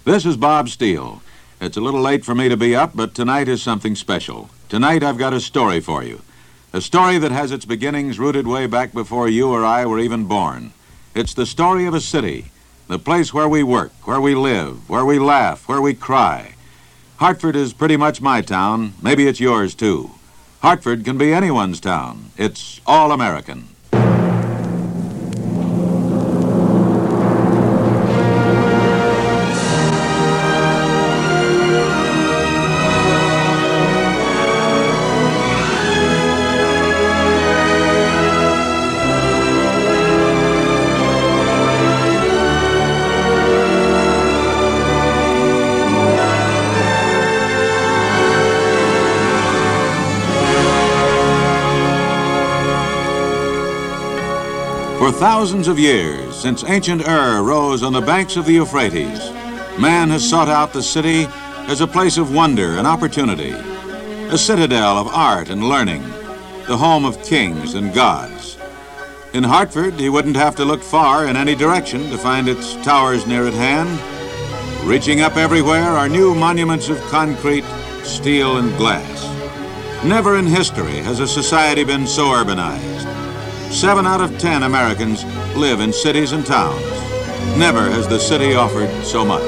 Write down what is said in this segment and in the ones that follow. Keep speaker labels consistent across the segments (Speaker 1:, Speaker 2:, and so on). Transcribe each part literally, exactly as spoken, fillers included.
Speaker 1: This is Bob Steele. It's a little late for me to be up, but tonight is something special. Tonight I've got a story for you. A story that has its beginnings rooted way back before you or I were even born. It's the story of a city, the place where we work, where we live, where we laugh, where we cry. Hartford is pretty much my town. Maybe it's yours, too. Hartford can be anyone's town. It's all American. For thousands of years, since ancient Ur rose on the banks of the Euphrates, man has sought out the city as a place of wonder and opportunity, a citadel of art and learning, the home of kings and gods. In Hartford, he wouldn't have to look far in any direction to find its towers near at hand. Reaching up everywhere are new monuments of concrete, steel, and glass. Never in history has a society been so urbanized. Seven out of ten Americans live in cities and towns. Never has the city offered so much.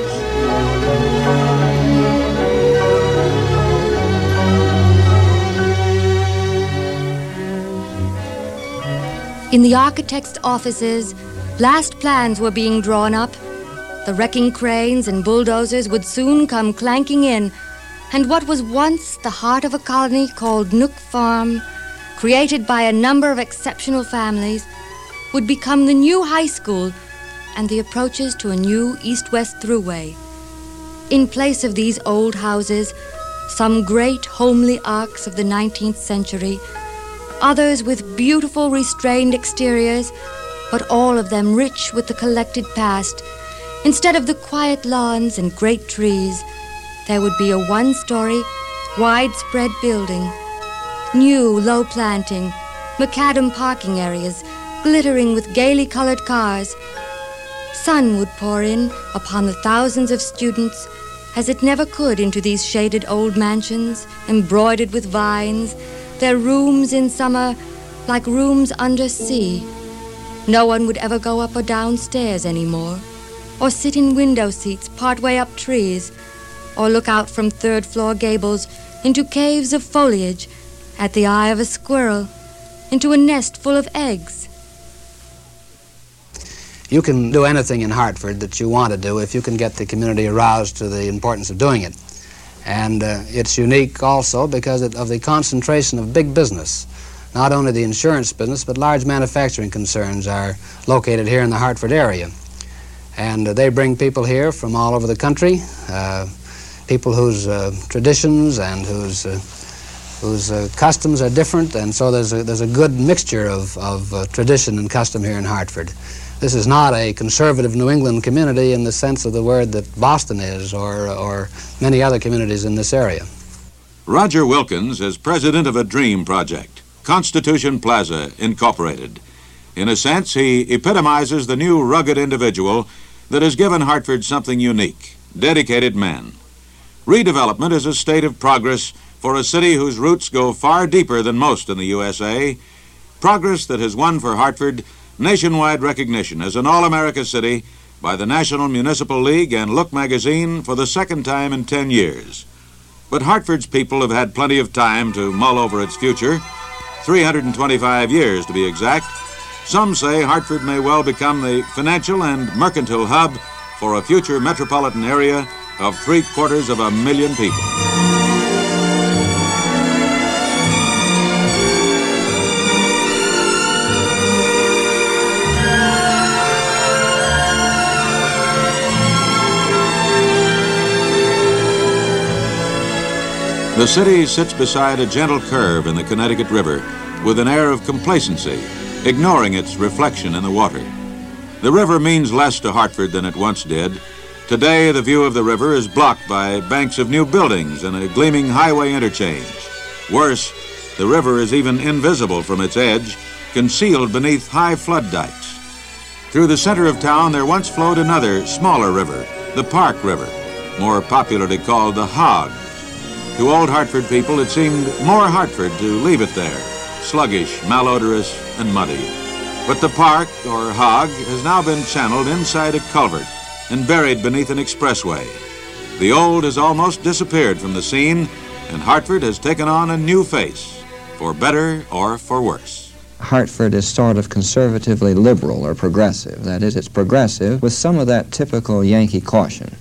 Speaker 2: In the architect's offices, last plans were being drawn up. The wrecking cranes and bulldozers would soon come clanking in, and what was once the heart of a colony called Nook Farm, created by a number of exceptional families, would become the new high school and the approaches to a new east-west thruway. In place of these old houses, some great homely arcs of the nineteenth century, others with beautiful restrained exteriors, but all of them rich with the collected past. Instead of the quiet lawns and great trees, there would be a one-story, widespread building. New low planting, macadam parking areas, glittering with gaily colored cars. Sun would pour in upon the thousands of students as it never could into these shaded old mansions, embroidered with vines, their rooms in summer like rooms under sea. No one would ever go up or downstairs anymore, or sit in window seats partway up trees, or look out from third-floor gables into caves of foliage at the eye of a squirrel, into a nest full of eggs.
Speaker 3: You can do anything in Hartford that you want to do if you can get the community aroused to the importance of doing it. And uh, it's unique also because of the concentration of big business. Not only the insurance business, but large manufacturing concerns are located here in the Hartford area. And uh, they bring people here from all over the country, uh, people whose uh, traditions and whose uh, whose uh, customs are different, and so there's a, there's a good mixture of, of uh, tradition and custom here in Hartford. This is not a conservative New England community in the sense of the word that Boston is, or, or many other communities in this area.
Speaker 1: Roger Wilkins is president of a dream project, Constitution Plaza Incorporated. In a sense, he epitomizes the new rugged individual that has given Hartford something unique, dedicated men. Redevelopment is a state of progress for a city whose roots go far deeper than most in the U S A, progress that has won for Hartford nationwide recognition as an all-America city by the National Municipal League and Look magazine for the second time in ten years. But Hartford's people have had plenty of time to mull over its future, three hundred twenty-five years to be exact. Some say Hartford may well become the financial and mercantile hub for a future metropolitan area of three-quarters of a million people. The city sits beside a gentle curve in the Connecticut River with an air of complacency, ignoring its reflection in the water. The river means less to Hartford than it once did. Today, the view of the river is blocked by banks of new buildings and a gleaming highway interchange. Worse, the river is even invisible from its edge, concealed beneath high flood dikes. Through the center of town, there once flowed another, smaller river, the Park River, more popularly called the Hog. To old Hartford people, it seemed more Hartford to leave it there, sluggish, malodorous, and muddy. But the park, or Hog, has now been channeled inside a culvert and buried beneath an expressway. The old has almost disappeared from the scene, and Hartford has taken on a new face, for better or for worse.
Speaker 4: Hartford is sort of conservatively liberal or progressive. That is, it's progressive with some of that typical Yankee caution.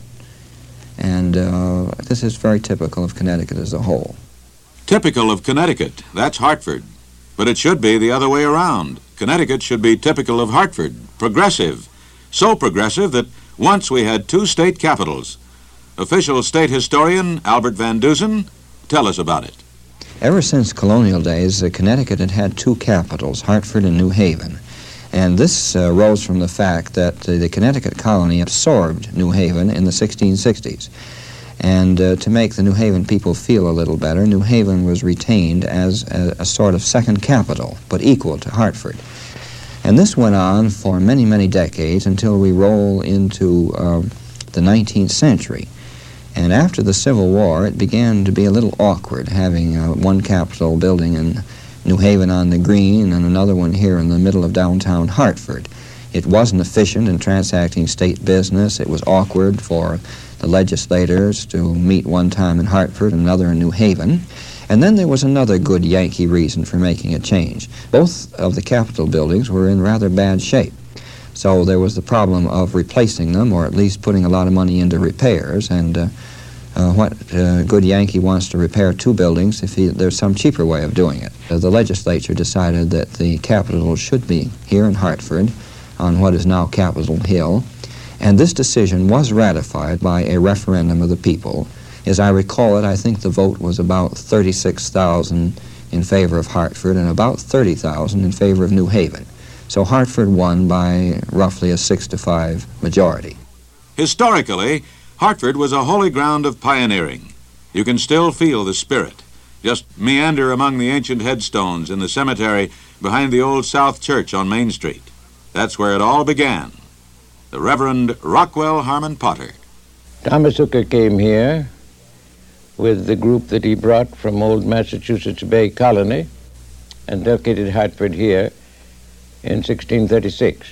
Speaker 4: And uh, this is very typical of Connecticut as a whole.
Speaker 1: Typical of Connecticut, that's Hartford. But it should be the other way around. Connecticut should be typical of Hartford, progressive. So progressive that once we had two state capitals. Official state historian Albert Van Dusen, tell us about it.
Speaker 4: Ever since colonial days, uh, Connecticut had had two capitals, Hartford and New Haven. And this uh, rose from the fact that uh, the Connecticut colony absorbed New Haven in the sixteen sixties. And uh, to make the New Haven people feel a little better, New Haven was retained as a, a sort of second capital, but equal to Hartford. And this went on for many, many decades until we roll into uh, the nineteenth century. And after the Civil War, it began to be a little awkward having uh, one Capitol building in New Haven on the Green and another one here in the middle of downtown Hartford. It wasn't efficient in transacting state business. It was awkward for the legislators to meet one time in Hartford and another in New Haven. And then there was another good Yankee reason for making a change. Both of the Capitol buildings were in rather bad shape. So there was the problem of replacing them, or at least putting a lot of money into repairs. And uh, uh, what uh, good Yankee wants to repair two buildings if he, there's some cheaper way of doing it? Uh, the legislature decided that the Capitol should be here in Hartford on what is now Capitol Hill. And this decision was ratified by a referendum of the people. As I recall it, I think the vote was about thirty-six thousand in favor of Hartford and about thirty thousand in favor of New Haven. So Hartford won by roughly a six to five majority.
Speaker 1: Historically, Hartford was a holy ground of pioneering. You can still feel the spirit. Just meander among the ancient headstones in the cemetery behind the old South Church on Main Street. That's where it all began. The Reverend Rockwell Harmon Potter.
Speaker 5: Thomas Hooker came here with the group that he brought from old Massachusetts Bay Colony and located Hartford here in sixteen thirty-six.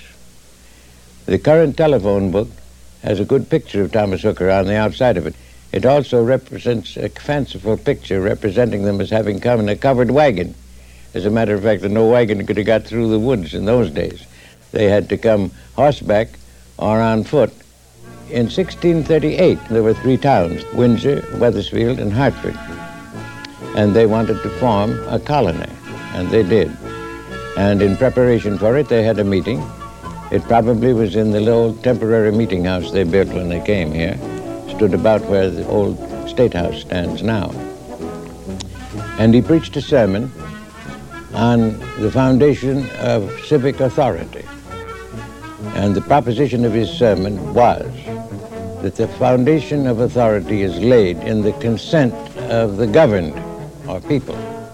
Speaker 5: The current telephone book has a good picture of Thomas Hooker on the outside of it. It also represents a fanciful picture representing them as having come in a covered wagon. As a matter of fact, no wagon could have got through the woods in those days. They had to come horseback or on foot. In sixteen thirty-eight, there were three towns, Windsor, Wethersfield, and Hartford. And they wanted to form a colony, and they did. And in preparation for it, they had a meeting. It probably was in the little temporary meeting house they built when they came here. Stood about where the old State House stands now. And he preached a sermon on the foundation of civic authority. And the proposition of his sermon was that the foundation of authority is laid in the consent of the governed, or people.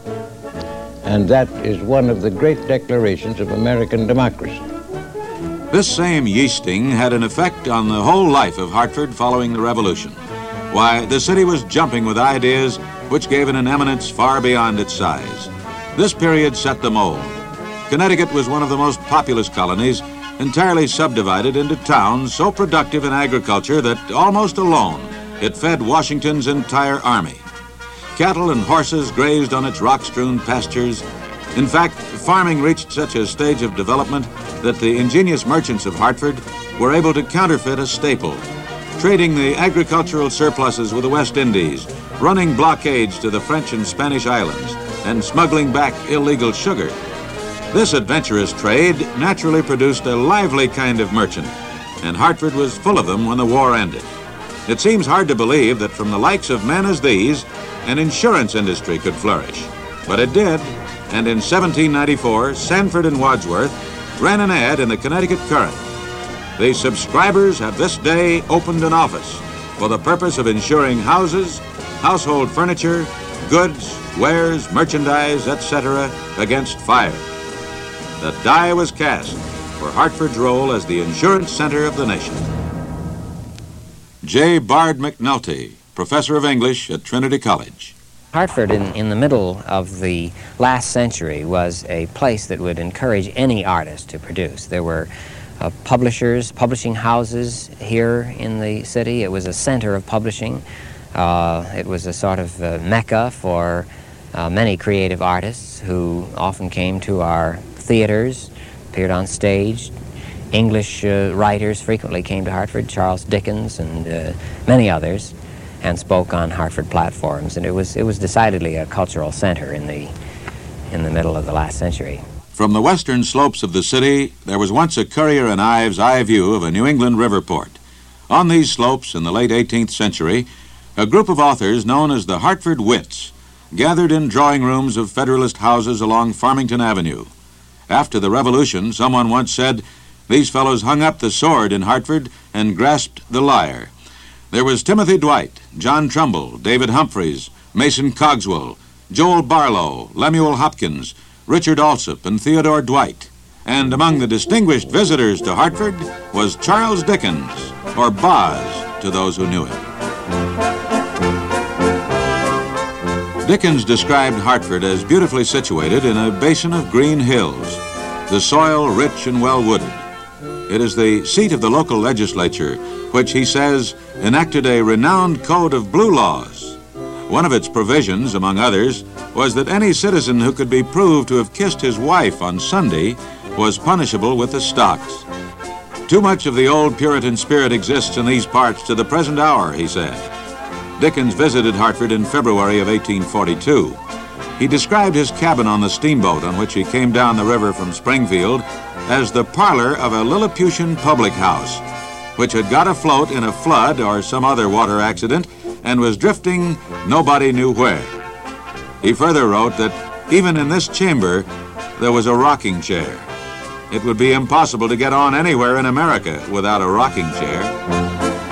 Speaker 5: And that is one of the great declarations of American democracy.
Speaker 1: This same yeasting had an effect on the whole life of Hartford following the Revolution. Why, the city was jumping with ideas which gave it an eminence far beyond its size. This period set the mold. Connecticut was one of the most populous colonies, entirely subdivided into towns so productive in agriculture that almost alone it fed Washington's entire army. Cattle and horses grazed on its rock-strewn pastures. In fact, farming reached such a stage of development that the ingenious merchants of Hartford were able to counterfeit a staple, trading the agricultural surpluses with the West Indies, running blockades to the French and Spanish islands, and smuggling back illegal sugar. This adventurous trade naturally produced a lively kind of merchant, and Hartford was full of them when the war ended. It seems hard to believe that from the likes of men as these, an insurance industry could flourish. But it did, and in seventeen ninety-four, Sanford and Wadsworth ran an ad in the Connecticut Courant. The subscribers have this day opened an office for the purpose of insuring houses, household furniture, goods, wares, merchandise, et cetera against fire. The die was cast for Hartford's role as the insurance center of the nation. J. Bard McNulty, professor of English at Trinity College.
Speaker 6: Hartford in, in the middle of the last century was a place that would encourage any artist to produce. There were uh, publishers, publishing houses here in the city. It was a center of publishing. Uh, it was a sort of uh, mecca for uh, many creative artists who often came to our theaters, appeared on stage. English uh, writers frequently came to Hartford, Charles Dickens and uh, many others, and spoke on Hartford platforms. And it was, it was decidedly a cultural center in the, in the middle of the last century.
Speaker 1: From the western slopes of the city, there was once a Currier and Ives eye view of a New England river port. On these slopes in the late eighteenth century, a group of authors known as the Hartford Wits gathered in drawing rooms of Federalist houses along Farmington Avenue. After the Revolution, someone once said, these fellows hung up the sword in Hartford and grasped the lyre. There was Timothy Dwight, John Trumbull, David Humphreys, Mason Cogswell, Joel Barlow, Lemuel Hopkins, Richard Alsop, and Theodore Dwight. And among the distinguished visitors to Hartford was Charles Dickens, or Boz to those who knew him. Dickens described Hartford as beautifully situated in a basin of green hills, the soil rich and well-wooded. It is the seat of the local legislature, which, he says, enacted a renowned code of blue laws. One of its provisions, among others, was that any citizen who could be proved to have kissed his wife on Sunday was punishable with the stocks. Too much of the old Puritan spirit exists in these parts to the present hour, he said. Dickens visited Hartford in February of eighteen forty-two. He described his cabin on the steamboat on which he came down the river from Springfield as the parlor of a Lilliputian public house, which had got afloat in a flood or some other water accident and was drifting nobody knew where. He further wrote that even in this chamber there was a rocking chair. It would be impossible to get on anywhere in America without a rocking chair.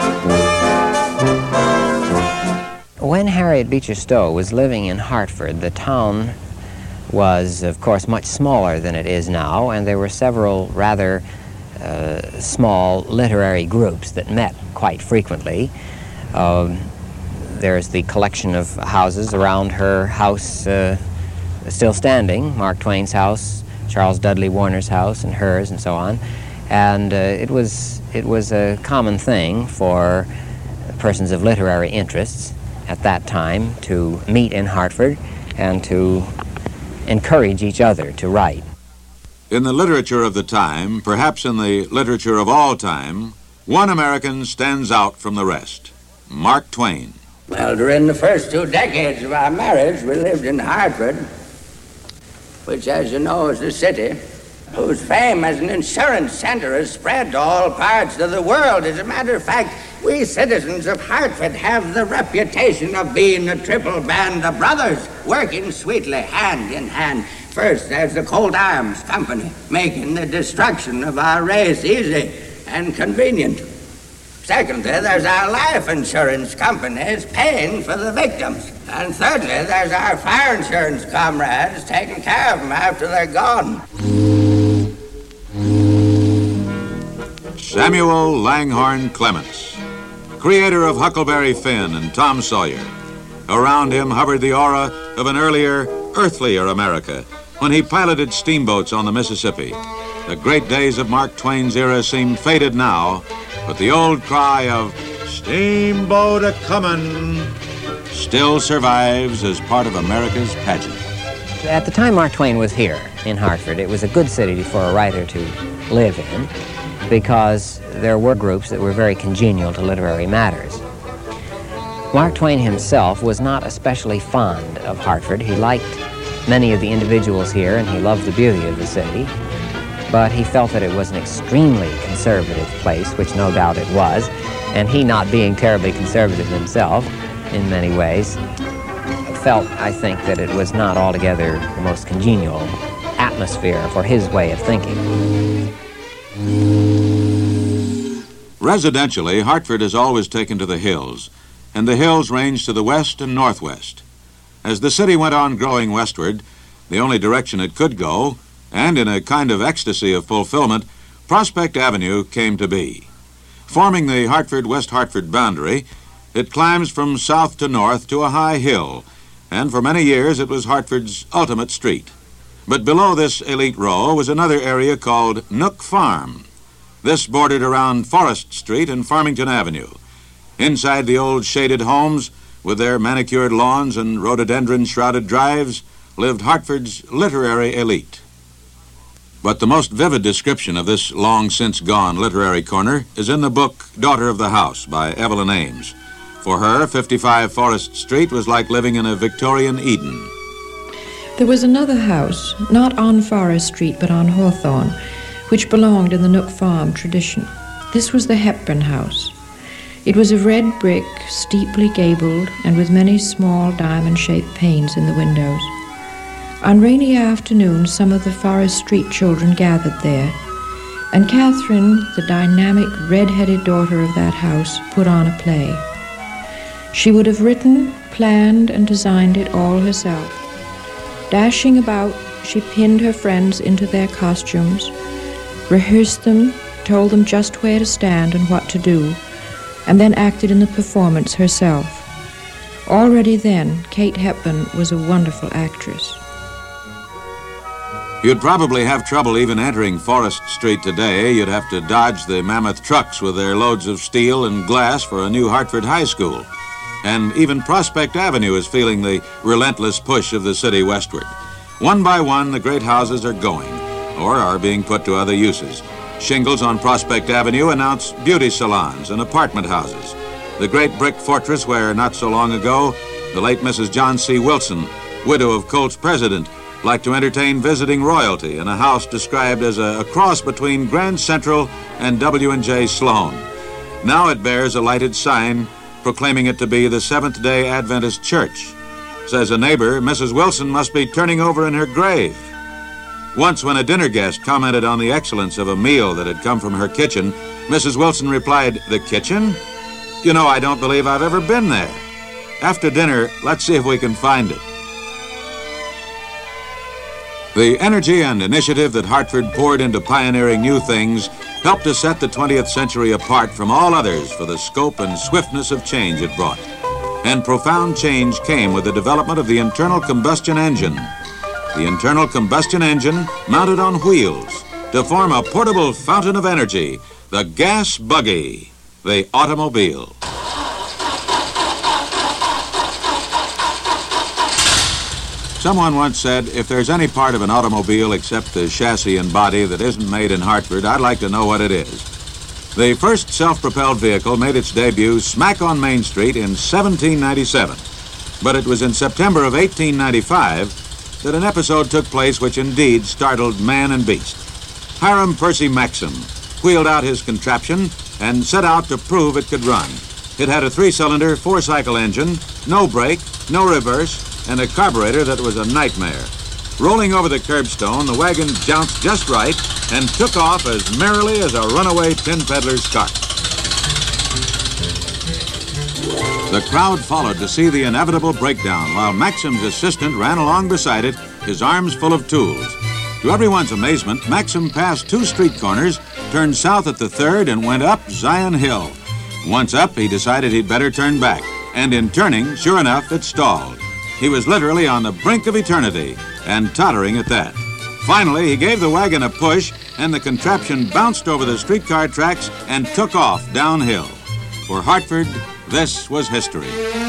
Speaker 6: When Harriet Beecher Stowe was living in Hartford, the town was, of course, much smaller than it is now, and there were several rather uh, small literary groups that met quite frequently. Um, there's the collection of houses around her house uh, still standing, Mark Twain's house, Charles Dudley Warner's house, and hers, and so on. And uh, it was, it was a common thing for persons of literary interests at that time to meet in Hartford and to encourage each other to write.
Speaker 1: In the literature of the time, perhaps in the literature of all time, one American stands out from the rest, Mark Twain.
Speaker 7: Well, during the first two decades of our marriage, we lived in Hartford, which, as you know, is a city whose fame as an insurance center has spread to all parts of the world. As a matter of fact, we citizens of Hartford have the reputation of being a triple band of brothers, working sweetly hand in hand. First, there's the Colt Arms Company, making the destruction of our race easy and convenient. Secondly, there's our life insurance companies paying for the victims. And thirdly, there's our fire insurance comrades taking care of them after they're gone.
Speaker 1: Samuel Langhorne Clemens, creator of Huckleberry Finn and Tom Sawyer. Around him hovered the aura of an earlier, earthlier America when he piloted steamboats on the Mississippi. The great days of Mark Twain's era seem faded now, but the old cry of "Steamboat a-comin'" still survives as part of America's pageant.
Speaker 6: At the time Mark Twain was here in Hartford, it was a good city for a writer to live in because there were groups that were very congenial to literary matters. Mark Twain himself was not especially fond of Hartford. He liked many of the individuals here and he loved the beauty of the city, but he felt that it was an extremely conservative place, which no doubt it was, and he, not being terribly conservative himself in many ways, felt, I think, that it was not altogether the most congenial atmosphere for his way of thinking.
Speaker 1: Residentially, Hartford has always taken to the hills, and the hills range to the west and northwest. As the city went on growing westward, the only direction it could go, and in a kind of ecstasy of fulfillment, Prospect Avenue came to be. Forming the Hartford-West Hartford boundary, it climbs from south to north to a high hill, and for many years it was Hartford's ultimate street. But below this elite row was another area called Nook Farm. This bordered around Forest Street and Farmington Avenue. Inside the old shaded homes, with their manicured lawns and rhododendron-shrouded drives, lived Hartford's literary elite. But the most vivid description of this long-since-gone literary corner is in the book Daughter of the House by Evelyn Ames. For her, fifty-five Forest Street was like living in a Victorian Eden.
Speaker 8: There was another house, not on Forest Street but on Hawthorne, which belonged in the Nook Farm tradition. This was the Hepburn House. It was of red brick, steeply gabled, and with many small diamond-shaped panes in the windows. On rainy afternoons, some of the Forest Street children gathered there, and Catherine, the dynamic, red-headed daughter of that house, put on a play. She would have written, planned, and designed it all herself. Dashing about, she pinned her friends into their costumes, rehearsed them, told them just where to stand and what to do, and then acted in the performance herself. Already then, Kate Hepburn was a wonderful actress.
Speaker 1: You'd probably have trouble even entering Forest Street today. You'd have to dodge the mammoth trucks with their loads of steel and glass for a new Hartford high school. And even Prospect Avenue is feeling the relentless push of the city westward. One by one, the great houses are going, or are being put to other uses. Shingles on Prospect Avenue announce beauty salons and apartment houses. The great brick fortress where, not so long ago, the late Missus John C. Wilson, widow of Colt's president, liked to entertain visiting royalty in a house described as a, a cross between Grand Central and W and J Sloan. Now it bears a lighted sign proclaiming it to be the Seventh-day Adventist Church. Says a neighbor, Missus Wilson must be turning over in her grave. Once when a dinner guest commented on the excellence of a meal that had come from her kitchen, Missus Wilson replied, "The kitchen? You know, I don't believe I've ever been there. After dinner, let's see if we can find it." The energy and initiative that Hartford poured into pioneering new things helped to set the twentieth century apart from all others for the scope and swiftness of change it brought. And profound change came with the development of the internal combustion engine. The internal combustion engine mounted on wheels to form a portable fountain of energy, the gas buggy, the automobile. Someone once said, if there's any part of an automobile except the chassis and body that isn't made in Hartford, I'd like to know what it is. The first self-propelled vehicle made its debut smack on Main Street in seventeen ninety-seven. But it was in September of eighteen ninety-five that an episode took place which indeed startled man and beast. Hiram Percy Maxim wheeled out his contraption and set out to prove it could run. It had a three-cylinder, four-cycle engine, no brake, no reverse, and a carburetor that was a nightmare. Rolling over the curbstone, the wagon jounced just right and took off as merrily as a runaway tin peddler's cart. The crowd followed to see the inevitable breakdown, while Maxim's assistant ran along beside it, his arms full of tools. To everyone's amazement, Maxim passed two street corners, turned south at the third, and went up Zion Hill. Once up, he decided he'd better turn back, and in turning, sure enough, it stalled. He was literally on the brink of eternity, and tottering at that. Finally, he gave the wagon a push, and the contraption bounced over the streetcar tracks and took off downhill. For Hartford, this was history.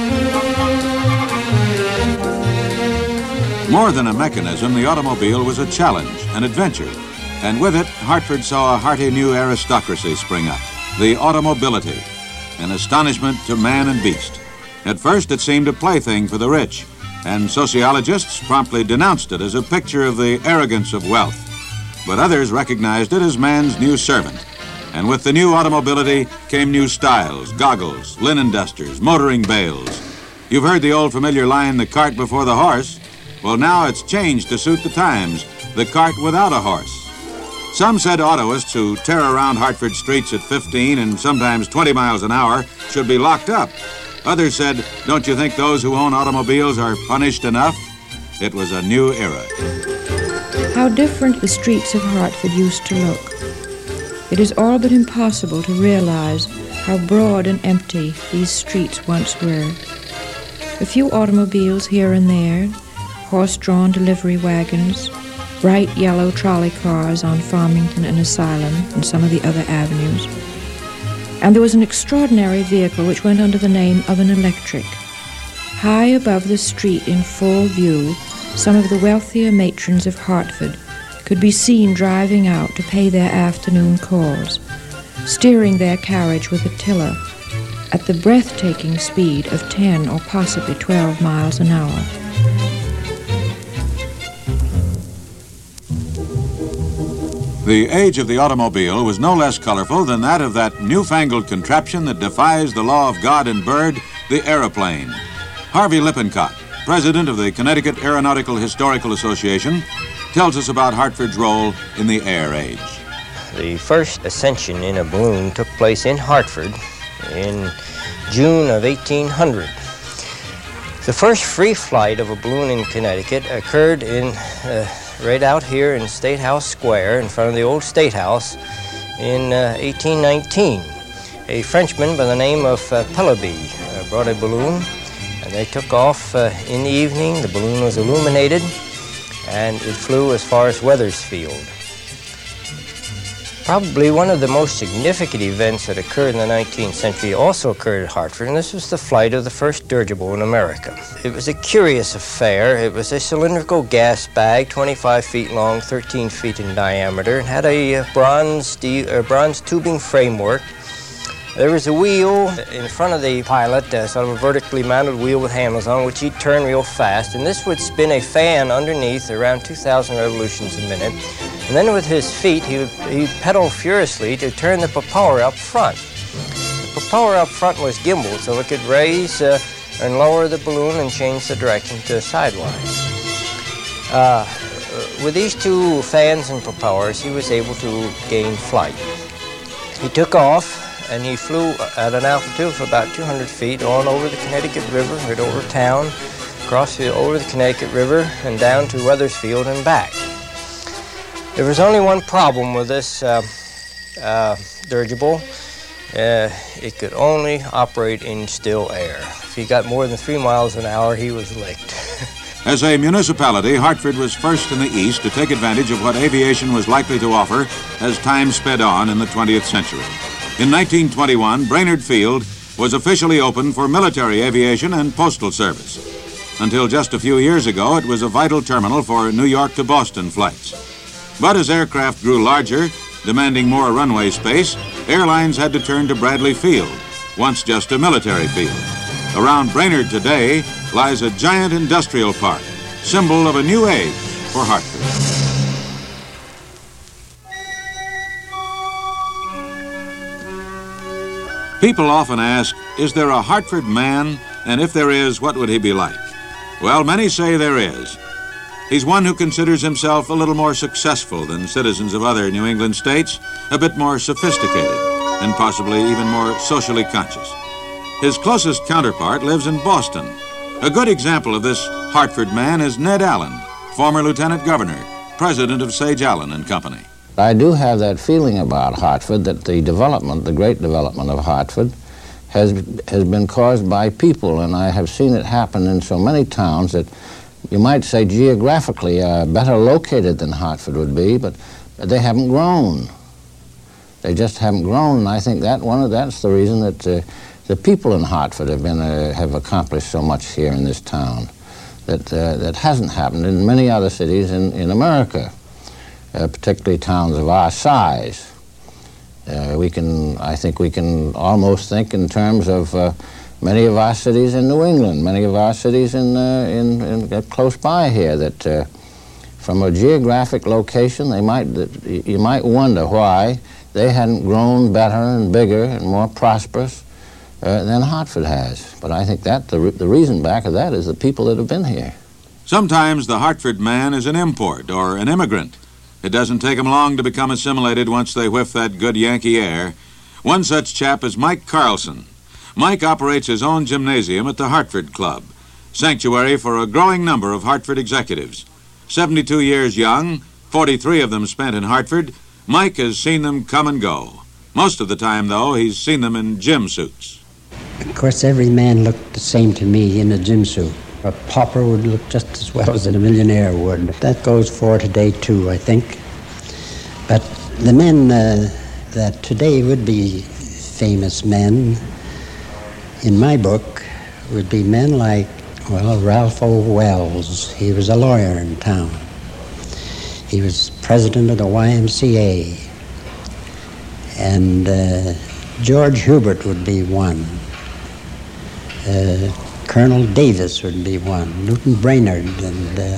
Speaker 1: More than a mechanism, the automobile was a challenge, an adventure. And with it, Hartford saw a hearty new aristocracy spring up, the automobility, an astonishment to man and beast. At first, it seemed a plaything for the rich, and sociologists promptly denounced it as a picture of the arrogance of wealth. But others recognized it as man's new servant. And with the new automobility came new styles, goggles, linen dusters, motoring bales. You've heard the old familiar line, the cart before the horse. Well, now it's changed to suit the times, the cart without a horse. Some said autoists who tear around Hartford streets at fifteen and sometimes twenty miles an hour should be locked up. Others said, don't you think those who own automobiles are punished enough? It was a new era.
Speaker 8: How different the streets of Hartford used to look. It is all but impossible to realize how broad and empty these streets once were. A few automobiles here and there, horse-drawn delivery wagons, bright yellow trolley cars on Farmington and Asylum and some of the other avenues. And there was an extraordinary vehicle which went under the name of an electric. High above the street in full view, some of the wealthier matrons of Hartford could be seen driving out to pay their afternoon calls, steering their carriage with a tiller at the breathtaking speed of ten or possibly twelve miles an hour.
Speaker 1: The age of the automobile was no less colorful than that of that newfangled contraption that defies the law of God and bird, the aeroplane. Harvey Lippincott, president of the Connecticut Aeronautical Historical Association, tells us about Hartford's role in the air age.
Speaker 9: The first ascension in a balloon took place in Hartford in June of eighteen hundred. The first free flight of a balloon in Connecticut occurred in uh, right out here in State House Square in front of the old State House in uh, eighteen nineteen. A Frenchman by the name of uh, Pellaby uh, brought a balloon, and they took off uh, in the evening. The balloon was illuminated, and it flew as far as Wethersfield. Probably one of the most significant events that occurred in the nineteenth century also occurred at Hartford, and this was the flight of the first dirigible in America. It was a curious affair. It was a cylindrical gas bag, twenty-five feet long, thirteen feet in diameter, and had a uh, bronze, steel, uh, bronze tubing framework. There was a wheel in front of the pilot, uh, sort of a vertically mounted wheel with handles on, which he'd turn real fast, and this would spin a fan underneath around two thousand revolutions a minute. And then with his feet, he would he'd pedal furiously to turn the propeller up front. The propeller up front was gimbaled, so it could raise uh, and lower the balloon and change the direction to sidewise. Uh, with these two fans and propellers, he was able to gain flight. He took off, and he flew at an altitude of about two hundred feet on over the Connecticut River, right over town, across the, over the Connecticut River, and down to Wethersfield and back. There was only one problem with this uh, uh, dirigible. Uh, it could only operate in still air. If he got more than three miles an hour, he was licked.
Speaker 1: As a municipality, Hartford was first in the East to take advantage of what aviation was likely to offer as time sped on in the twentieth century. In nineteen twenty-one, Brainerd Field was officially open for military aviation and postal service. Until just a few years ago, it was a vital terminal for New York to Boston flights. But as aircraft grew larger, demanding more runway space, airlines had to turn to Bradley Field, once just a military field. Around Brainerd today lies a giant industrial park, symbol of a new age for Hartford. People often ask, is there a Hartford man? And if there is, what would he be like? Well, many say there is. He's one who considers himself a little more successful than citizens of other New England states, a bit more sophisticated, and possibly even more socially conscious. His closest counterpart lives in Boston. A good example of this Hartford man is Ned Allen, former lieutenant governor, president of Sage Allen and Company.
Speaker 5: I do have that feeling about Hartford that the development, the great development of Hartford, has, has been caused by people, and I have seen it happen in so many towns that you might say geographically are better located than Hartford would be, but they haven't grown. They just haven't grown, and I think that one of that's the reason that uh, the people in Hartford have been uh, have accomplished so much here in this town that uh, that hasn't happened in many other cities in in America, uh, particularly towns of our size. Uh, we can, I think, we can almost think in terms of. Uh, Many of our cities in New England, many of our cities in, uh, in, in uh, close by here, that uh, from a geographic location, they might, you might wonder why they hadn't grown better and bigger and more prosperous uh, than Hartford has. But I think that the, the reason back of that is the people that have been here.
Speaker 1: Sometimes the Hartford man is an import or an immigrant. It doesn't take them long to become assimilated once they whiff that good Yankee air. One such chap is Mike Carlson. Mike operates his own gymnasium at the Hartford Club, sanctuary for a growing number of Hartford executives. seventy-two years young, forty-three of them spent in Hartford, Mike has seen them come and go. Most of the time, though, he's seen them in gym suits.
Speaker 10: Of course, every man looked the same to me in a gym suit. A pauper would look just as well as a millionaire would. That goes for today, too, I think. But the men uh, that today would be famous men, in my book, would be men like, well, Ralph O. Wells. He was a lawyer in town. He was president of the Y M C A. And uh, George Hubert would be one. Uh, Colonel Davis would be one. Newton Brainerd. And uh,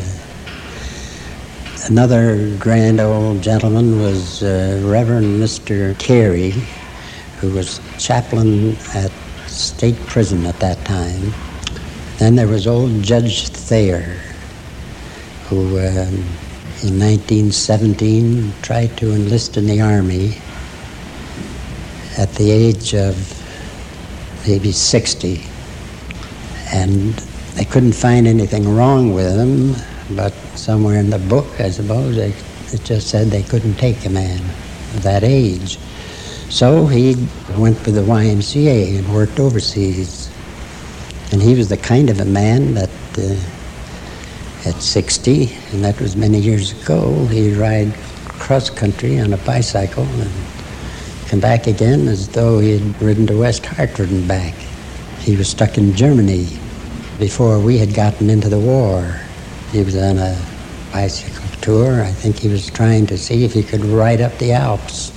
Speaker 10: another grand old gentleman was uh, Reverend Mister Terry, who was chaplain at state prison at that time. Then there was old Judge Thayer, who um, in nineteen seventeen tried to enlist in the Army at the age of maybe sixty. And they couldn't find anything wrong with him, but somewhere in the book, I suppose, they, it just said they couldn't take a man of that age. So he went with the Y M C A and worked overseas. And he was the kind of a man that uh, at sixty, and that was many years ago, he'd ride cross-country on a bicycle and come back again as though he had ridden to West Hartford and back. He was stuck in Germany before we had gotten into the war. He was on a bicycle tour. I think he was trying to see if he could ride up the Alps.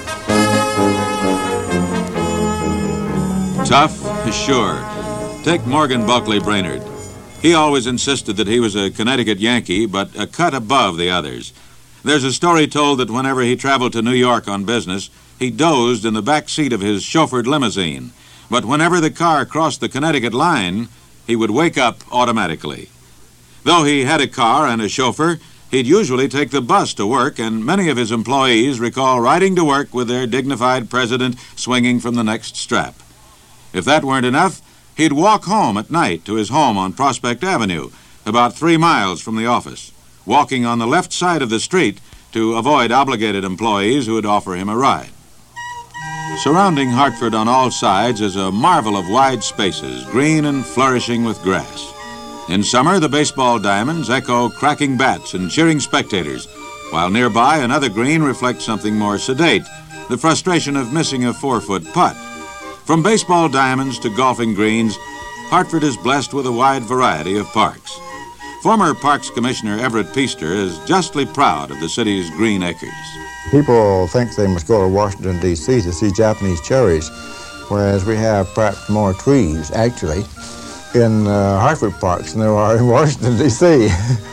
Speaker 1: Tough, sure. Take Morgan Bulkley Brainerd. He always insisted that he was a Connecticut Yankee, but a cut above the others. There's a story told that whenever he traveled to New York on business, he dozed in the back seat of his chauffeured limousine. But whenever the car crossed the Connecticut line, he would wake up automatically. Though he had a car and a chauffeur, he'd usually take the bus to work, and many of his employees recall riding to work with their dignified president swinging from the next strap. If that weren't enough, he'd walk home at night to his home on Prospect Avenue, about three miles from the office, walking on the left side of the street to avoid obligated employees who would offer him a ride. Surrounding Hartford on all sides is a marvel of wide spaces, green and flourishing with grass. In summer, the baseball diamonds echo cracking bats and cheering spectators, while nearby another green reflects something more sedate, the frustration of missing a four-foot putt. From baseball diamonds to golfing greens, Hartford is blessed with a wide variety of parks. Former Parks Commissioner Everett Peaster is justly proud of the city's green acres.
Speaker 11: People think they must go to Washington, D C to see Japanese cherries, whereas we have perhaps more trees, actually, in uh, Hartford parks than there are in Washington, D C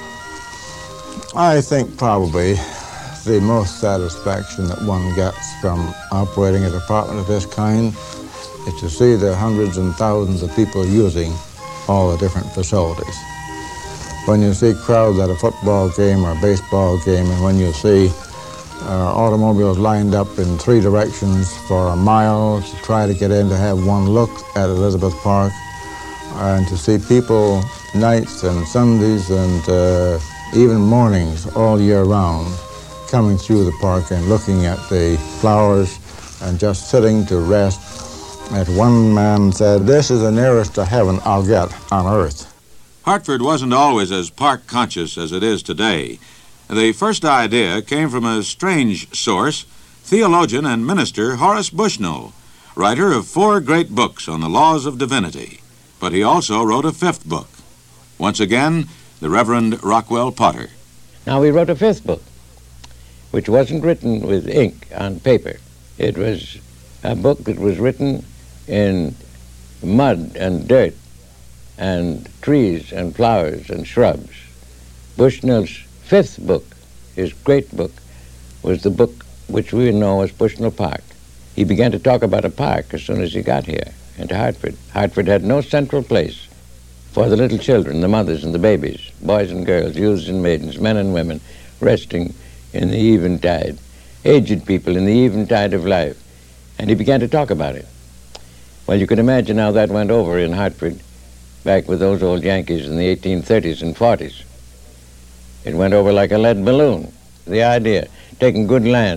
Speaker 11: I think probably the most satisfaction that one gets from operating a department of this kind is to see the hundreds and thousands of people using all the different facilities. When you see crowds at a football game or a baseball game, and when you see uh, automobiles lined up in three directions for a mile to try to get in to have one look at Elizabeth Park, and to see people nights and Sundays and uh, even mornings all year round coming through the park and looking at the flowers and just sitting to rest. As one man said, "This is the nearest to heaven I'll get on earth."
Speaker 1: Hartford wasn't always as park-conscious as it is today. The first idea came from a strange source, theologian and minister Horace Bushnell, writer of four great books on the laws of divinity. But he also wrote a fifth book. Once again, the Reverend Rockwell Potter.
Speaker 5: Now, he wrote a fifth book, which wasn't written with ink on paper. It was a book that was written in mud and dirt and trees and flowers and shrubs. Bushnell's fifth book, his great book, was the book which we know as Bushnell Park. He began to talk about a park as soon as he got here into Hartford. Hartford had no central place for the little children, the mothers and the babies, boys and girls, youths and maidens, men and women, resting in the eventide, aged people in the eventide of life. And he began to talk about it. Well, you can imagine how that went over in Hartford back with those old Yankees in the eighteen thirties and forties. It went over like a lead balloon. The idea, taking good land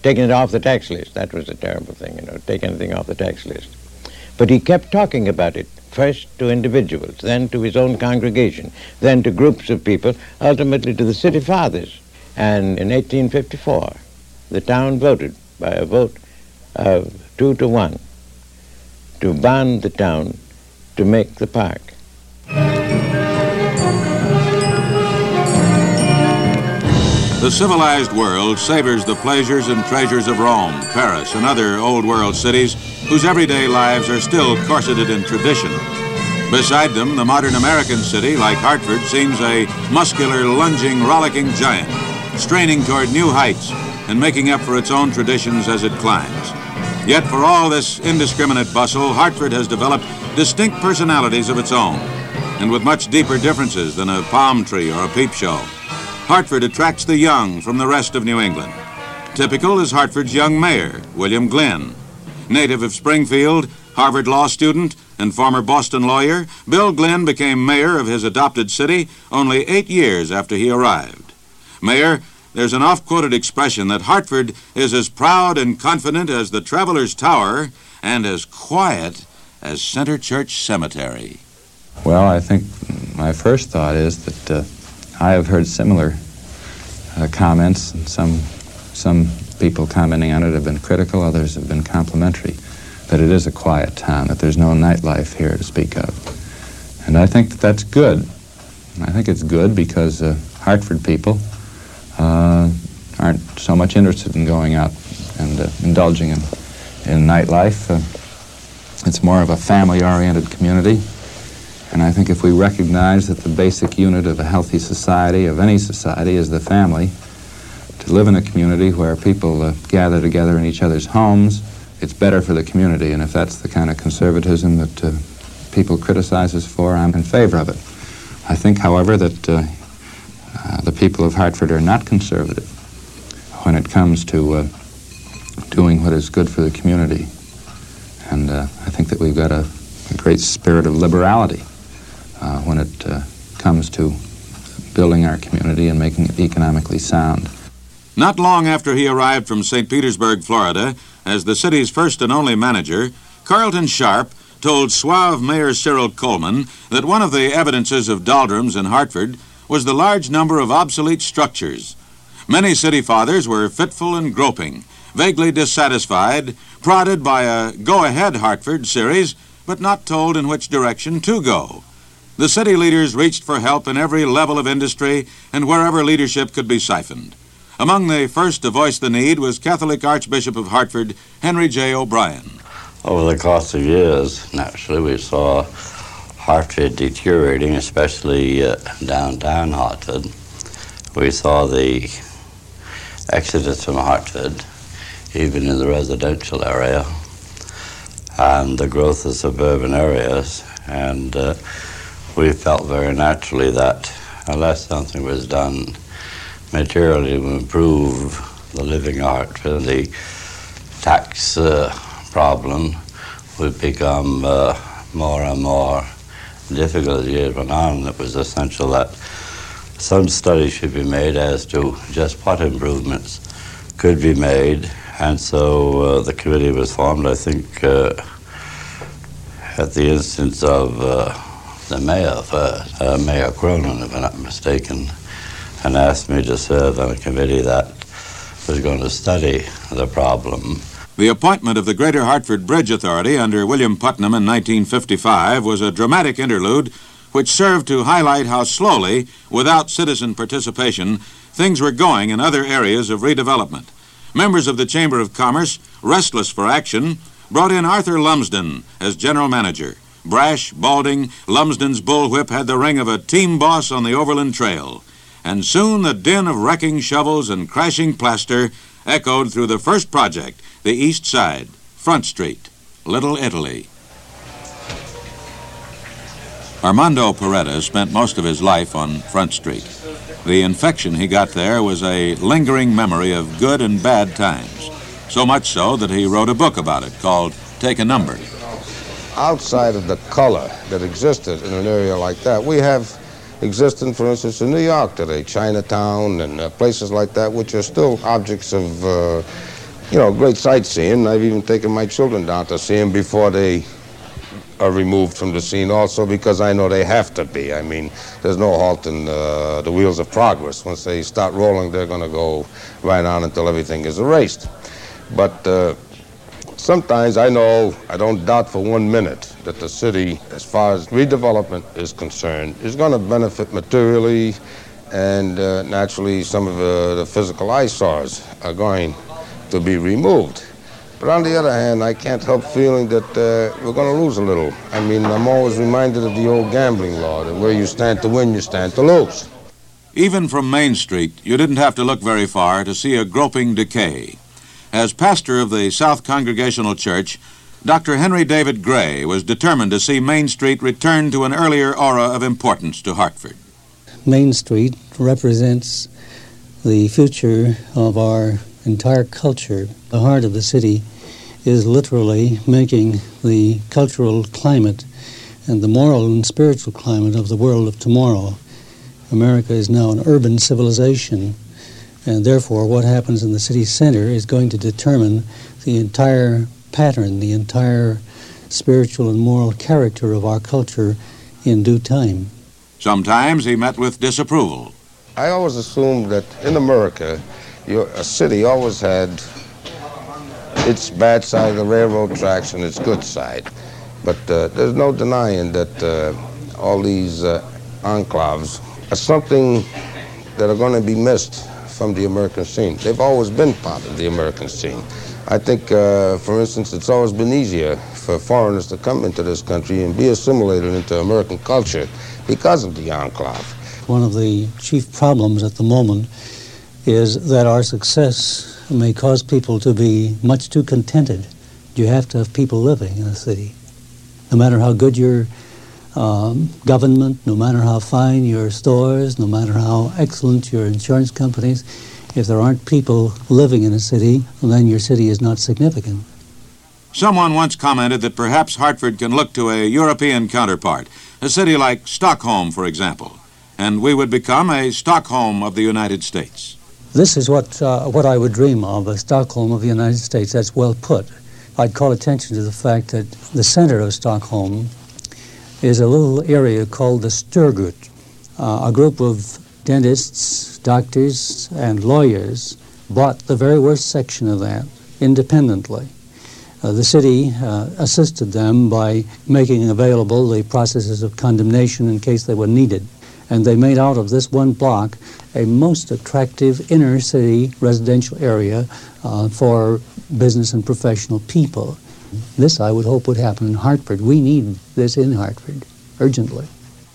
Speaker 5: taking it off the tax list. That was a terrible thing, you know, take anything off the tax list. But he kept talking about it, first to individuals, then to his own congregation, then to groups of people, ultimately to the city fathers. And in eighteen fifty-four, the town voted by a vote of two to one to bond the town to make the park.
Speaker 1: The civilized world savors the pleasures and treasures of Rome, Paris, and other old world cities whose everyday lives are still corseted in tradition. Beside them, the modern American city, like Hartford, seems a muscular, lunging, rollicking giant, straining toward new heights and making up for its own traditions as it climbs. Yet for all this indiscriminate bustle, Hartford has developed distinct personalities of its own, and with much deeper differences than a palm tree or a peep show. Hartford attracts the young from the rest of New England. Typical is Hartford's young mayor, William Glenn. Native of Springfield, Harvard law student, and former Boston lawyer, Bill Glenn became mayor of his adopted city only eight years after he arrived. Mayor, there's an oft-quoted expression that Hartford is as proud and confident as the Traveler's Tower and as quiet as Center Church Cemetery.
Speaker 12: Well, I think my first thought is that uh, I have heard similar uh, comments, and some, some people commenting on it have been critical, others have been complimentary, that it is a quiet town, that there's no nightlife here to speak of. And I think that that's good. I think it's good because uh, Hartford people uh, aren't so much interested in going out and uh, indulging in, in nightlife. Uh, it's more of a family-oriented community. And I think if we recognize that the basic unit of a healthy society, of any society, is the family, to live in a community where people uh, gather together in each other's homes, it's better for the community. And if that's the kind of conservatism that uh, people criticize us for, I'm in favor of it. I think, however, that uh, uh, the people of Hartford are not conservative when it comes to uh, doing what is good for the community. And uh, I think that we've got a, a great spirit of liberality Uh, when it uh, comes to building our community and making it economically sound.
Speaker 1: Not long after he arrived from Saint Petersburg, Florida, as the city's first and only manager, Carlton Sharp told suave Mayor Cyril Coleman that one of the evidences of doldrums in Hartford was the large number of obsolete structures. Many city fathers were fitful and groping, vaguely dissatisfied, prodded by a Go-Ahead Hartford series, but not told in which direction to go. The city leaders reached for help in every level of industry and wherever leadership could be siphoned. Among the first to voice the need was Catholic Archbishop of Hartford, Henry J. O'Brien.
Speaker 13: Over the course of years, naturally, we saw Hartford deteriorating, especially uh, downtown Hartford. We saw the exodus from Hartford, even in the residential area, and the growth of suburban areas. And uh, we felt very naturally that unless something was done materially to improve the living Hartford, the tax uh, problem would become uh, more and more difficult as years went on. It was essential that some study should be made as to just what improvements could be made. And so uh, the committee was formed, I think, uh, at the instance of uh, the mayor first, uh, Mayor Cronin, if I'm not mistaken, and asked me to serve on a committee that was going to study the problem.
Speaker 1: The appointment of the Greater Hartford Bridge Authority under William Putnam in nineteen fifty-five was a dramatic interlude which served to highlight how slowly, without citizen participation, things were going in other areas of redevelopment. Members of the Chamber of Commerce, restless for action, brought in Arthur Lumsden as general manager. Brash, balding, Lumsden's bullwhip had the ring of a team boss on the Overland Trail. And soon the din of wrecking shovels and crashing plaster echoed through the first project, the East Side, Front Street, Little Italy. Armando Peretta spent most of his life on Front Street. The infection he got there was a lingering memory of good and bad times, so much so that he wrote a book about it called Take a Number.
Speaker 14: Outside of the color that existed in an area like that, we have existing, for instance, in New York today, Chinatown and uh, places like that, which are still objects of uh, you know, great sightseeing. I've even taken my children down to see them before they are removed from the scene also, because I know they have to be. I mean, there's no halting uh, the wheels of progress. Once they start rolling, they're going to go right on until everything is erased. But uh, sometimes I know, I don't doubt for one minute that the city, as far as redevelopment is concerned, is going to benefit materially, and uh, naturally some of uh, the physical eyesores are going to be removed. But on the other hand, I can't help feeling that uh, we're going to lose a little. I mean, I'm always reminded of the old gambling law, that where you stand to win, you stand to lose.
Speaker 1: Even from Main Street, you didn't have to look very far to see a groping decay. As pastor of the South Congregational Church, Doctor Henry David Gray was determined to see Main Street return to an earlier aura of importance to Hartford.
Speaker 15: Main Street represents the future of our entire culture. The heart of the city is literally making the cultural climate and the moral and spiritual climate of the world of tomorrow. America is now an urban civilization, and therefore what happens in the city center is going to determine the entire pattern, the entire spiritual and moral character of our culture in due time.
Speaker 1: Sometimes he met with disapproval.
Speaker 14: I always assumed that in America, your, a city always had its bad side of the railroad tracks and its good side. But uh, there's no denying that uh, all these uh, enclaves are something that are going to be missed from the American scene. They've always been part of the American scene. I think, uh, for instance, it's always been easier for foreigners to come into this country and be assimilated into American culture because of the enclave.
Speaker 15: One of the chief problems at the moment is that our success may cause people to be much too contented. You have to have people living in a city. No matter how good your um, government, no matter how fine your stores, no matter how excellent your insurance companies, if there aren't people living in a city, well, then your city is not significant.
Speaker 1: Someone once commented that perhaps Hartford can look to a European counterpart, a city like Stockholm, for example, and we would become a Stockholm of the United States.
Speaker 15: This is what, uh, what I would dream of, a Stockholm of the United States. That's well put. I'd call attention to the fact that the center of Stockholm is a little area called the Sturgut. Uh, a group of dentists, doctors, and lawyers bought the very worst section of that independently. Uh, the city uh, assisted them by making available the processes of condemnation in case they were needed. And they made out of this one block a most attractive inner city residential area uh, for business and professional people. This, I would hope, would happen in Hartford. We need this in Hartford, urgently.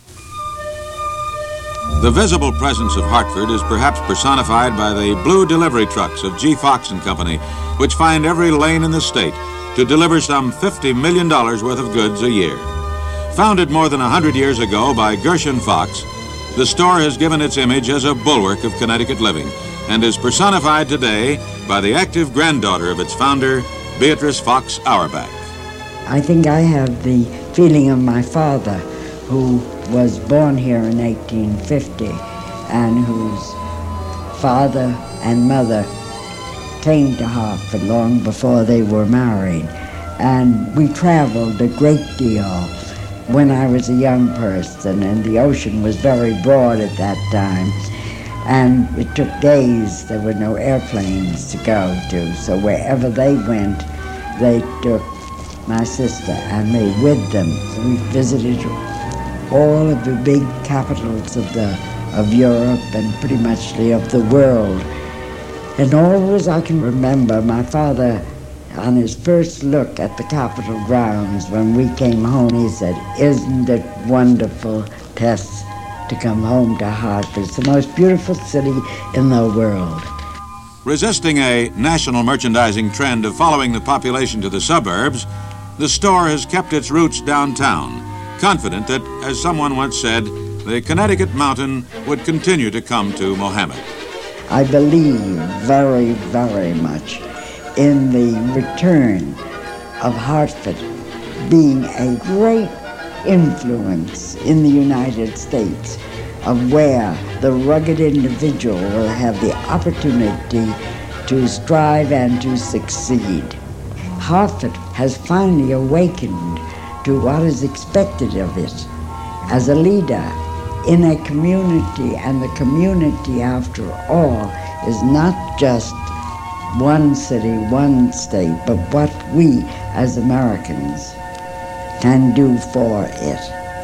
Speaker 1: The visible presence of Hartford is perhaps personified by the blue delivery trucks of G. Fox and Company, which find every lane in the state to deliver some fifty million dollars worth of goods a year. Founded more than one hundred years ago by Gershon Fox, the store has given its image as a bulwark of Connecticut living and is personified today by the active granddaughter of its founder, Beatrice Fox Auerbach.
Speaker 16: I think I have the feeling of my father, who was born here in eighteen fifty and whose father and mother came to Hartford long before they were married. And we traveled a great deal when I was a young person, and the ocean was very broad at that time. And it took days. There were no airplanes to go to, so wherever they went, they took my sister and me with them. We visited all of the big capitals of the of Europe and pretty much the, of the world. And always I can remember my father, on his first look at the Capitol grounds when we came home, he said, "Isn't it wonderful, Tess, to come home to Hartford? It's the most beautiful city in the world."
Speaker 1: Resisting a national merchandising trend of following the population to the suburbs, the store has kept its roots downtown, confident that, as someone once said, the Connecticut mountain would continue to come to Mohammed.
Speaker 16: I believe very, very much in the return of Hartford being a great influence in the United States, of where the rugged individual will have the opportunity to strive and to succeed. Hartford has finally awakened to what is expected of it as a leader in a community, and the community, after all, is not just one city, one state, but what we as Americans can do for it.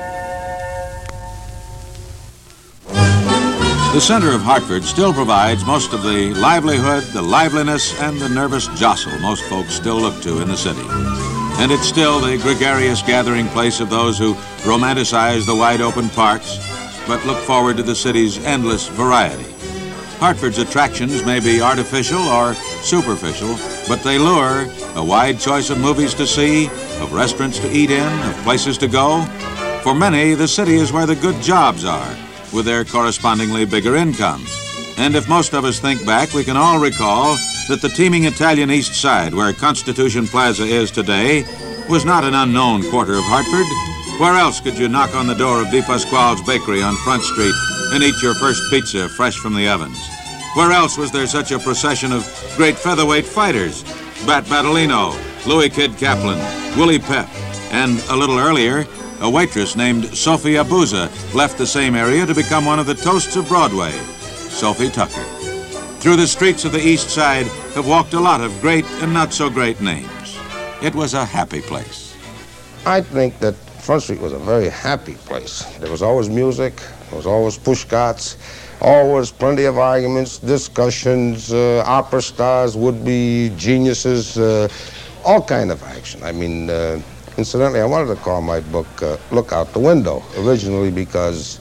Speaker 1: The center of Hartford still provides most of the livelihood, the liveliness, and the nervous jostle most folks still look to in the city. And it's still the gregarious gathering place of those who romanticize the wide-open parks, but look forward to the city's endless variety. Hartford's attractions may be artificial or superficial, but they lure. A wide choice of movies to see, of restaurants to eat in, of places to go. For many, the city is where the good jobs are, with their correspondingly bigger incomes. And if most of us think back, we can all recall that the teeming Italian East Side, where Constitution Plaza is today, was not an unknown quarter of Hartford. Where else could you knock on the door of Di Pasquale's Bakery on Front Street and eat your first pizza fresh from the ovens? Where else was there such a procession of great featherweight fighters? Bat Battolino, Louis Kid Kaplan, Willie Pep, and a little earlier, a waitress named Sophie Abuza left the same area to become one of the toasts of Broadway, Sophie Tucker. Through the streets of the East Side have walked a lot of great and not so great names. It was a happy place.
Speaker 14: I think that Front Street was a very happy place. There was always music, there was always push carts, always plenty of arguments, discussions, uh, opera stars, would-be geniuses, uh, all kind of action. I mean, uh, incidentally, I wanted to call my book uh, Look Out the Window, originally because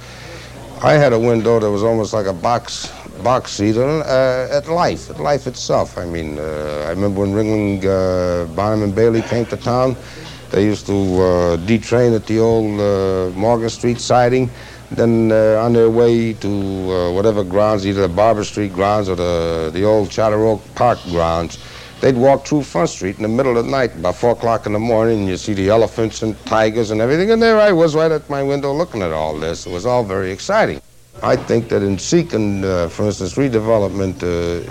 Speaker 14: I had a window that was almost like a box box seat uh, at life, at life itself. I mean, uh, I remember when Ringling, uh, Barnum and Bailey came to town, they used to uh, detrain at the old uh, Morgan Street siding. Then uh, on their way to uh, whatever grounds, either the Barber Street grounds or the, the old Charter Oak Park grounds, they'd walk through Front Street in the middle of the night, about four o'clock in the morning, and you see the elephants and tigers and everything, and there I was right at my window looking at all this. It was all very exciting. I think that in seeking, uh, for instance, redevelopment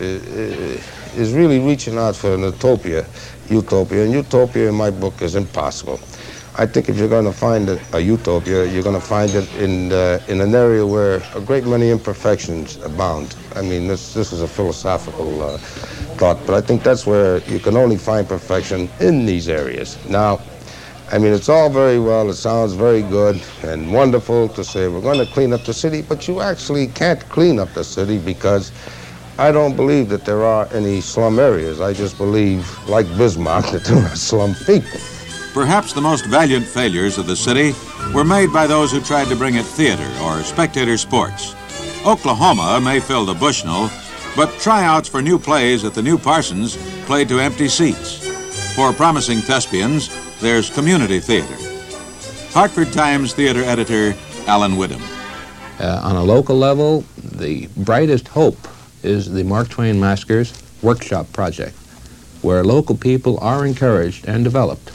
Speaker 14: uh, is really reaching out for an utopia, utopia, and utopia in my book is impossible. I think if you're going to find a, a utopia, you're going to find it in uh, in an area where a great many imperfections abound. I mean, this this is a philosophical uh, thought, but I think that's where you can only find perfection in these areas. Now, I mean, it's all very well, it sounds very good and wonderful to say we're going to clean up the city, but you actually can't clean up the city because I don't believe that there are any slum areas. I just believe, like Bismarck, that there are slum people.
Speaker 1: Perhaps the most valiant failures of the city were made by those who tried to bring it theater or spectator sports. Oklahoma may fill the Bushnell, but tryouts for new plays at the new Parsons played to empty seats. For promising thespians, there's community theater. Hartford Times theater editor Alan Widham.
Speaker 17: Uh, on a local level, the brightest hope is the Mark Twain Maskers Workshop Project, where local people are encouraged and developed.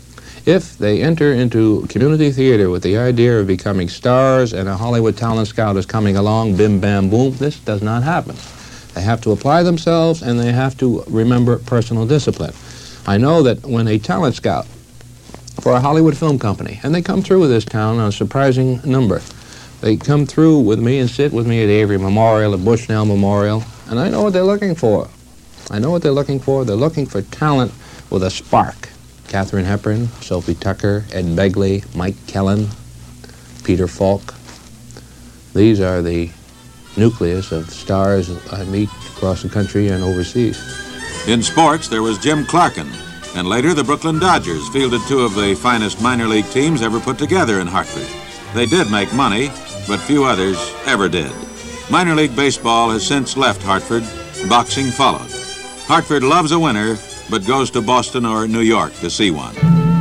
Speaker 17: If they enter into community theater with the idea of becoming stars and a Hollywood talent scout is coming along, bim, bam, boom, this does not happen. They have to apply themselves and they have to remember personal discipline. I know that when a talent scout for a Hollywood film company, and they come through with this town on a surprising number, they come through with me and sit with me at Avery Memorial, at Bushnell Memorial, and I know what they're looking for. I know what they're looking for. They're looking for talent with a spark. Katharine Hepburn, Sophie Tucker, Ed Begley, Mike Kellen, Peter Falk. These are the nucleus of stars I meet across the country and overseas.
Speaker 1: In sports, there was Jim Clarkin, and later the Brooklyn Dodgers fielded two of the finest minor league teams ever put together in Hartford. They did make money, but few others ever did. Minor league baseball has since left Hartford. Boxing followed. Hartford loves a winner, but goes to Boston or New York to see one.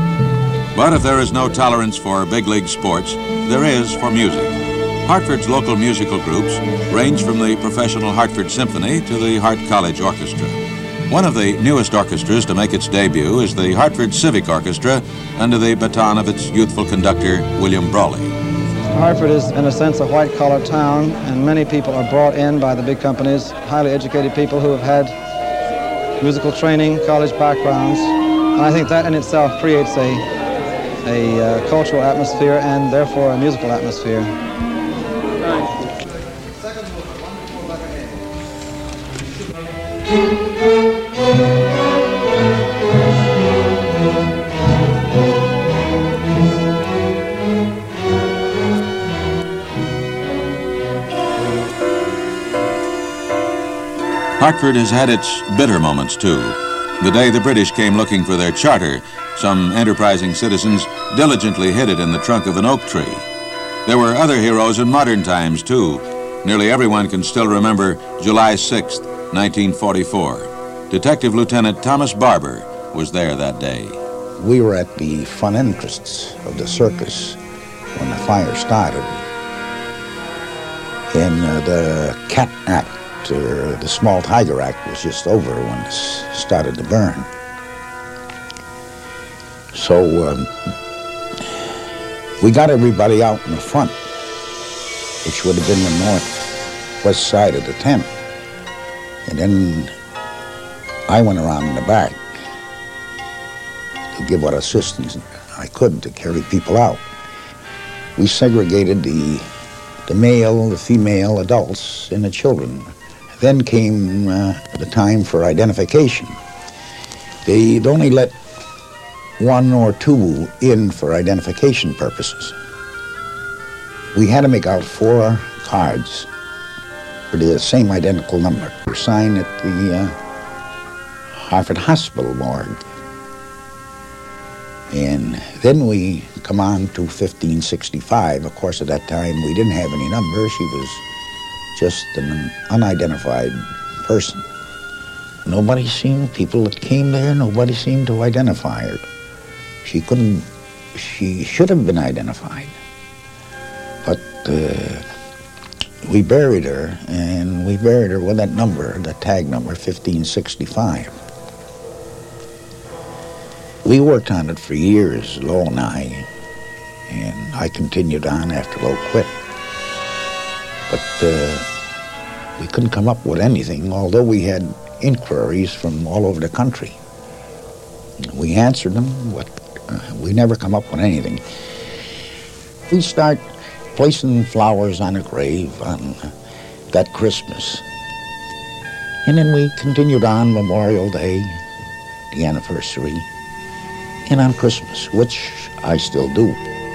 Speaker 1: But if there is no tolerance for big league sports, there is for music. Hartford's local musical groups range from the professional Hartford Symphony to the Hart College Orchestra. One of the newest orchestras to make its debut is the Hartford Civic Orchestra under the baton of its youthful conductor, William Brawley.
Speaker 18: Hartford is, in a sense, a white-collar town, and many people are brought in by the big companies, highly educated people who have had musical training, college backgrounds, and I think that in itself creates a, a uh, cultural atmosphere and therefore a musical atmosphere.
Speaker 1: Hartford has had its bitter moments, too. The day the British came looking for their charter, some enterprising citizens diligently hid it in the trunk of an oak tree. There were other heroes in modern times, too. Nearly everyone can still remember July sixth, nineteen forty-four. Detective Lieutenant Thomas Barber was there that day.
Speaker 19: We were at the front entrance of the circus when the fire started. And uh, the cat act, or the small tiger act, was just over when it started to burn. So um, we got everybody out in the front, which would have been the northwest side of the tent. And then I went around in the back to give what assistance I could to carry people out. We segregated the, the male, the female adults, and the children. Then came uh, the time for identification. They'd only let one or two in for identification purposes. We had to make out four cards with the same identical number. We were signed at the uh, Hartford Hospital morgue. And then we come on to fifteen sixty-five. Of course, at that time, we didn't have any number. She was just an unidentified person. Nobody seemed, people that came there, nobody seemed to identify her. She couldn't, she should have been identified. But uh, we buried her, and we buried her with that number, the tag number, fifteen sixty-five. We worked on it for years, Lowell and I, and I continued on after Lowell quit. But uh, we couldn't come up with anything, although we had inquiries from all over the country. We answered them, but uh, we never come up with anything. We start placing flowers on a grave on that Christmas. And then we continued on Memorial Day, the anniversary, and on Christmas, which I still do.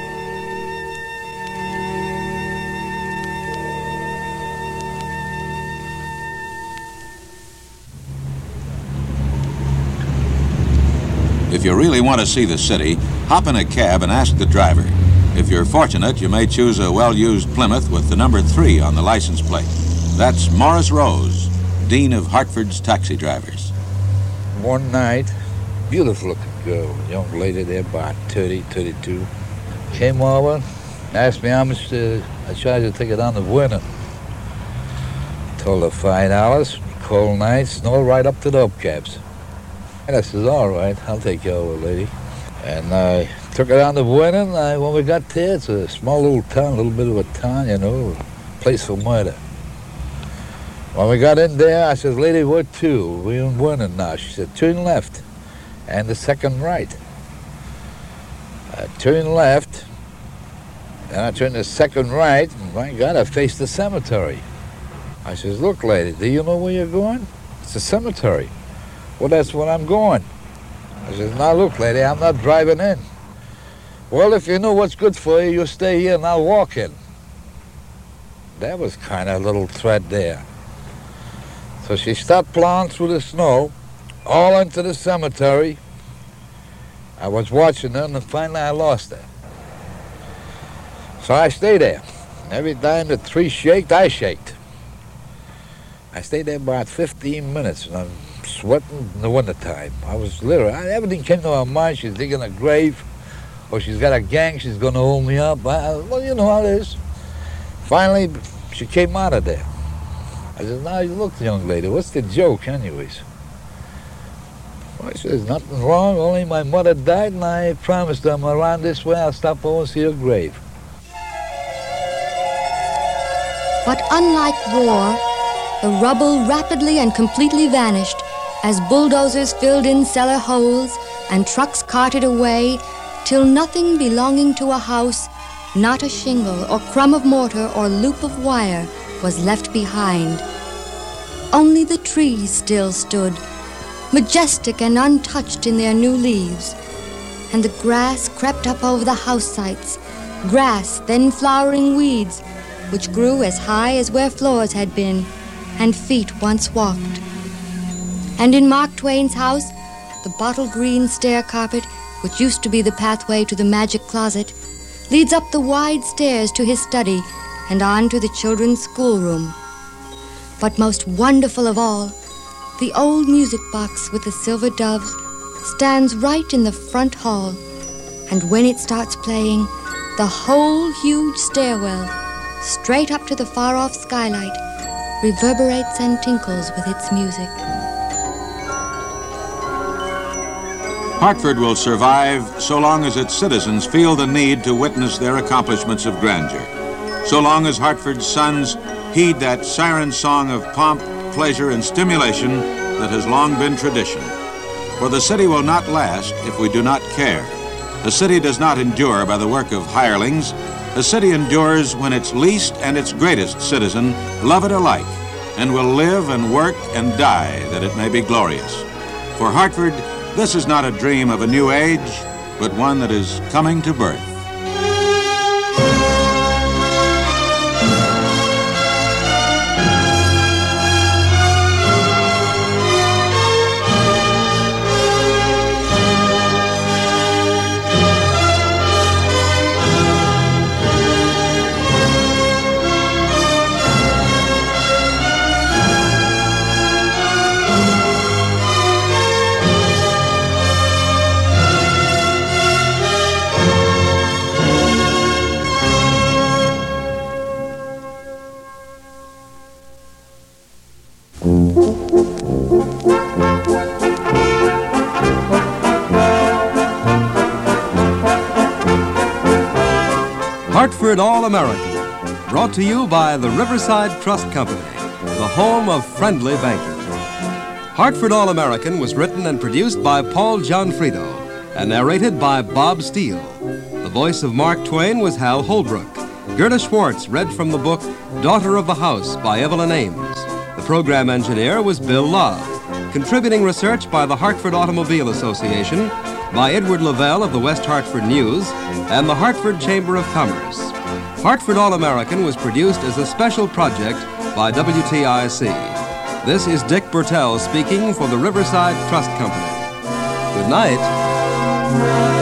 Speaker 1: If you really want to see the city, hop in a cab and ask the driver. If you're fortunate, you may choose a well-used Plymouth with the number three on the license plate. That's Morris Rose, Dean of Hartford's taxi drivers.
Speaker 20: One night, beautiful-looking girl, young lady there, about thirty, thirty-two, came over, asked me how much uh, I charge to take it on the winter. Told her five dollars, cold night, snow right up to the hubcaps. And I says, all right, I'll take care of her, lady. And I took her down to Buena, and I, when we got there, it's a small little town, a little bit of a town, you know, a place for murder. When we got in there, I says, lady, where to? We're in Buena now. She said, turn left, and the second right. I turned left, and I turned the second right, and my God, I faced the cemetery. I says, look, lady, do you know where you're going? It's a cemetery. Well, that's where I'm going. I says, now look, lady, I'm not driving in. Well, if you know what's good for you, you stay here and I'll walk in. That was kind of a little threat there. So she started plowing through the snow, all into the cemetery. I was watching her, and finally I lost her. So I stayed there. Every time the tree shaked, I shaked. I stayed there about fifteen minutes, and I'm sweating in the wintertime. I was literally, everything came to my mind. She's digging a grave, or she's got a gang, she's going to hold me up. I, well, you know how it is. Finally, she came out of there. I said, now you look, young lady, what's the joke anyways? Well, she says, nothing wrong, only my mother died, and I promised her I'm around this way, I'll stop over and see her grave.
Speaker 2: But unlike war, the rubble rapidly and completely vanished, as bulldozers filled in cellar holes and trucks carted away, till nothing belonging to a house, not a shingle or crumb of mortar or loop of wire, was left behind. Only the trees still stood, majestic and untouched in their new leaves, and the grass crept up over the house sites, grass, then flowering weeds, which grew as high as where floors had been, and feet once walked. And in Mark Twain's house, the bottle green stair carpet, which used to be the pathway to the magic closet, leads up the wide stairs to his study and on to the children's schoolroom. But most wonderful of all, the old music box with the silver doves stands right in the front hall, and when it starts playing, the whole huge stairwell, straight up to the far-off skylight, reverberates and tinkles with its music.
Speaker 1: Hartford will survive so long as its citizens feel the need to witness their accomplishments of grandeur, so long as Hartford's sons heed that siren song of pomp, pleasure, and stimulation that has long been tradition. For the city will not last if we do not care. A city does not endure by the work of hirelings. A city endures when its least and its greatest citizen love it alike and will live and work and die that it may be glorious. For Hartford, this is not a dream of a new age, but one that is coming to birth.
Speaker 21: Hartford All-American, brought to you by the Riverside Trust Company, the home of friendly banking. Hartford All-American was written and produced by Paul Gianfrido and narrated by Bob Steele. The voice of Mark Twain was Hal Holbrook. Gerda Schwartz read from the book Daughter of the House by Evelyn Ames. The program engineer was Bill Love. Contributing research by the Hartford Automobile Association, by Edward Lavelle of the West Hartford News, and the Hartford Chamber of Commerce. Hartford All-American was produced as a special project by W T I C. This is Dick Bertel speaking for the Riverside Trust Company. Good night.